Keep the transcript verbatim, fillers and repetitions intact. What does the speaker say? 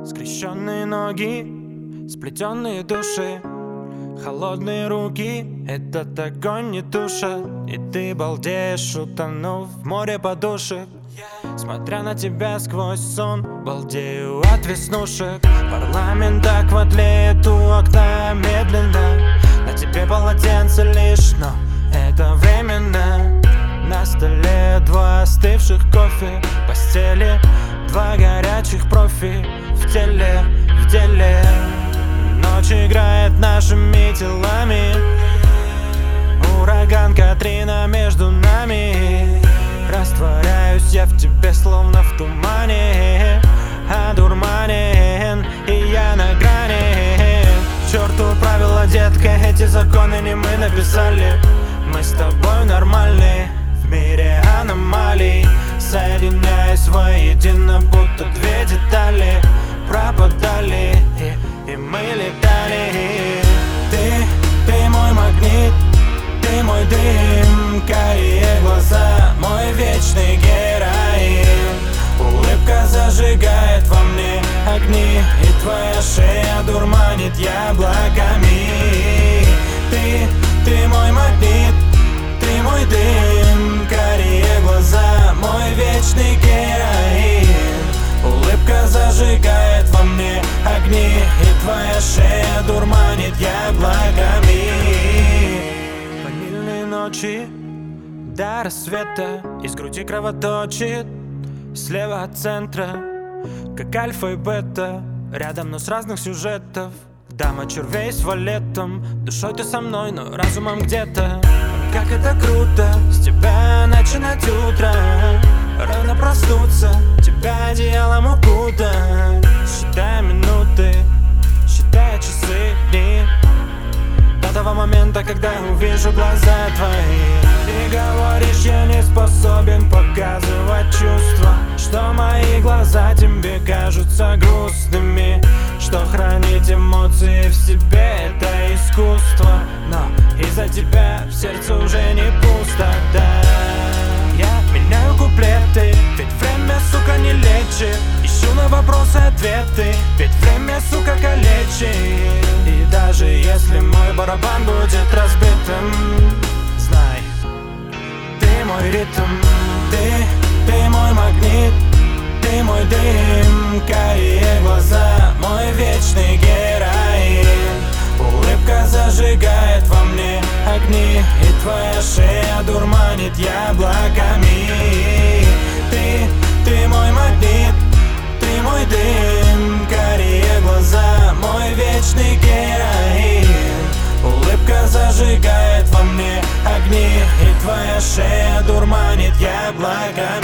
Скрещенные ноги, сплетенные души, холодные руки, этот огонь не тушит. И ты балдеешь, утонув в море подушек. Смотря на тебя сквозь сон, балдею от веснушек. Парламент аква тлеет у окна медленно. На тебе полотенце лишь, но это временно. На столе два остывших кофе, в постели два горячих профи. В теле, в деле ночь играет нашими телами. Ураган Катрина между нами. Растворяюсь я в тебе, словно в тумане. Одурманен, и я на грани. К черту правила, детка, эти законы не мы написали. Мы с тобой нормальные в мире аномалий, соединяясь воедино, будто две детали пропадали, и, и мы летали. Ты, ты мой магнит, ты мой дым, карие глаза, мой вечный героин. Улыбка зажигает во мне огни, и твоя шея дурманит яблоками. Ты, ты мой магнит, ты мой дым, карие глаза, мой вечный героин. Улыбка зажигает во мне огни, и твоя шея дурманит яблоками. Ванильные ночи до рассвета, из груди кровоточит слева от центра, как альфа и бета, рядом, но с разных сюжетов. Дама червей с валетом, душой ты со мной, но разумом где-то. Как это круто, с тебя начинать утро, рано проснуться, тебя одеялом укутать. Считай минуты, считай часы, дни, до того момента, когда увижу глаза твои. Ты говоришь, я не способен показывать чувства, что мои глаза тебе кажутся грустными, что хранить эмоции в себе — это искусство. Но из-за тебя в сердце уже не пусто, да. Я меняю куплеты, ведь время, сука, не лечит. Ищу на вопросы ответы, ведь время, сука, калечит. И даже если мой барабан будет разбитым, знай, ты мой ритм. Ты, ты мой магнит, ты мой дым, карие глаза, мой вечный героин. Улыбка зажигает во мне огни, и твоя шея дурманит яблоками. Ты, ты мой магнит, ты мой дым, карие глаза, мой вечный героин. Улыбка зажигает во мне огни, и твоя шея дурманит яблоками.